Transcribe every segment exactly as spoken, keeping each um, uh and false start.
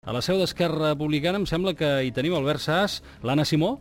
A la seu d'Esquerra Republicana em sembla que hi tenim Albert Sas, l'Anna Simó.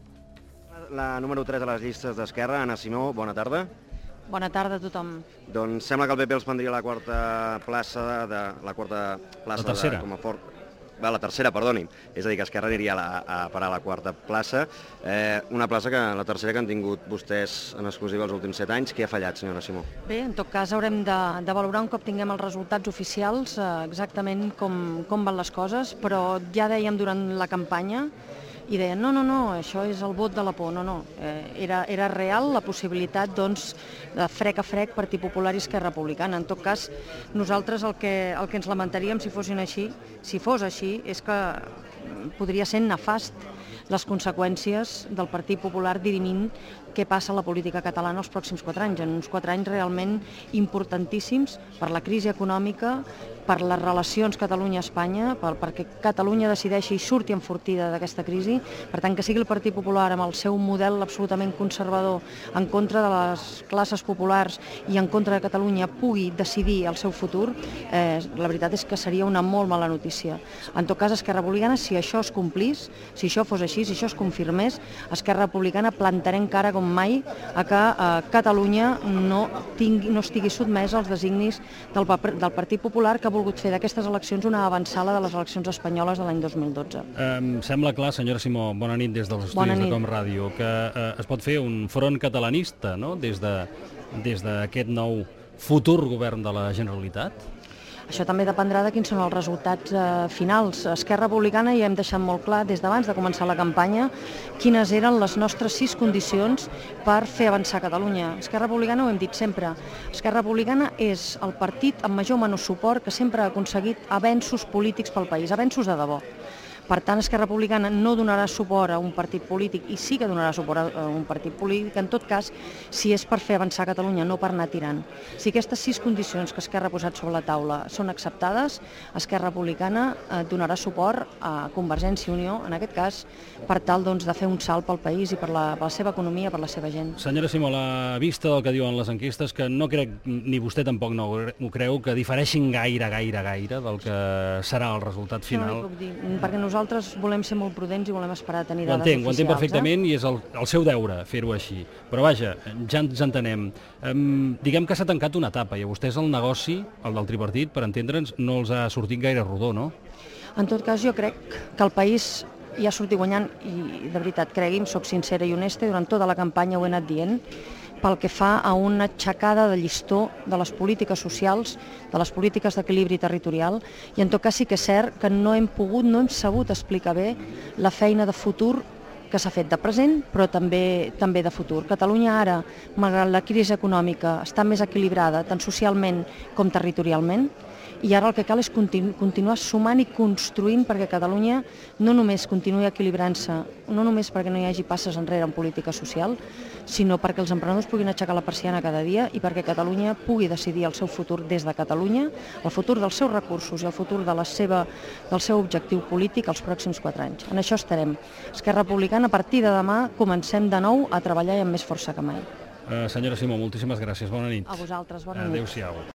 La número tres a les llistes d'Esquerra, Anna Simó, bona tarda. Bona tarda a tothom. Doncs sembla que el P P els prendria la quarta plaça de la quarta plaça La tercera. de com a fort. Va, la tercera, perdoni. És a dir, que Esquerra aniria a, la, a parar a la quarta plaça. Eh, una plaça que la tercera que han tingut vostès en exclusiva els últims set anys. Què ha fallat, senyora Simó? Bé, en tot cas haurem de, de valorar un cop tinguem els resultats oficials eh, exactament com, com van les coses, però ja dèiem durant la campanya i deien, no, no, no, això és el vot de la por, no, no. Eh, era, era real la possibilitat, doncs, de frec a frec Partit Popular i Esquerra Republicana. En tot cas, nosaltres el que, el que ens lamentaríem si fossin així, si fos així, és que podria ser nefast les conseqüències del Partit Popular dirimint què passa a la política catalana els pròxims quatre anys, en uns quatre anys realment importantíssims per la crisi econòmica, per les relacions Catalunya-Espanya, per, perquè Catalunya decideixi i surti enfortida d'aquesta crisi. Per tant, que sigui el Partit Popular amb el seu model absolutament conservador en contra de les classes populars i en contra de Catalunya pugui decidir el seu futur, eh, la veritat és que seria una molt mala notícia. En tot cas, Esquerra Republicana, si això es complís, si això fos així, si això es confirmés, Esquerra Republicana plantarem cara com mai a que eh, Catalunya no, tingui, no estigui sotmès als designis del, del Partit Popular, que ha volgut fer d'aquestes eleccions una avançada de les eleccions espanyoles de l'any dos mil dotze. Em sembla clar, senyora Simó, bona nit des dels estudis de Com Ràdio, que eh, es pot fer un front catalanista, no?, des de, des d'aquest nou futur govern de la Generalitat? Això també dependrà de quins són els resultats eh, finals. Esquerra Republicana ja hem deixat molt clar des d'abans de començar la campanya quines eren les nostres sis condicions per fer avançar Catalunya. Esquerra Republicana ho hem dit sempre. Esquerra Republicana és el partit amb major o menor suport que sempre ha aconseguit avenços polítics pel país, avenços de debò. Per tant, Esquerra Republicana no donarà suport a un partit polític i sí que donarà suport a un partit polític, en tot cas, si és per fer avançar Catalunya, no per anar tirant. Si aquestes sis condicions que Esquerra ha posat sobre la taula són acceptades, Esquerra Republicana eh, donarà suport a Convergència i Unió, en aquest cas, per tal doncs, de fer un salt pel país i per la, per la seva economia, per la seva gent. Senyora Simó, a la vista del que diuen les enquestes, que no crec, ni vostè tampoc no ho creu, que difereixin gaire, gaire, gaire del que serà el resultat final. No li puc dir, perquè nosaltres Nosaltres volem ser molt prudents i volem esperar a tenir dades oficials. Ho entenc perfectament, eh? i és el, el seu deure fer-ho així. Però vaja, ja ens entenem. Um, diguem que s'ha tancat una etapa i a vostès el negoci, el del tripartit, per entendre'ns, no els ha sortit gaire rodó, no? En tot cas, jo crec que el país ja ha sortit guanyant i, de veritat, cregui'm, soc sincera i honesta, i durant tota la campanya ho he anat dient, pel que fa a una aixecada de llistó de les polítiques socials, de les polítiques d'equilibri territorial, i en tot cas sí que és cert que no hem pogut, no hem sabut explicar bé la feina de futur que s'ha fet de present, però també també de futur. Catalunya ara, malgrat la crisi econòmica, està més equilibrada tant socialment com territorialment, i ara el que cal és continu, continuar sumant i construint perquè Catalunya no només continuï equilibrant-se, no només perquè no hi hagi passes enrere en política social, sinó perquè els emprenedors puguin aixecar la persiana cada dia i perquè Catalunya pugui decidir el seu futur des de Catalunya, el futur dels seus recursos i el futur de la seva, del seu objectiu polític els pròxims quatre anys. En això estarem. Esquerra Republicana, a partir de demà, comencem de nou a treballar i amb més força que mai. Uh, senyora Simó, moltíssimes gràcies. Bona nit. A vosaltres, bona nit. Adéu-siau.